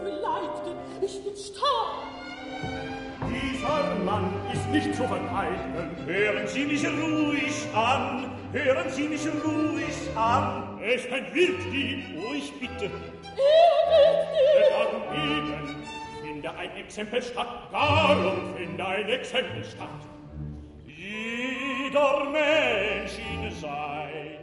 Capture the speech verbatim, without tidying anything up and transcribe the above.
Beleidigte, ich bin starr. Dieser Mann ist nicht zu verteidigen. Hören Sie mich ruhig an, hören Sie mich ruhig an. Er ist ein Wilddieb, oh, ich bitte. Er Wilddieb! Darum eben, finde ein Exempel statt, darum finde ein Exempel statt. Jeder Mensch in sein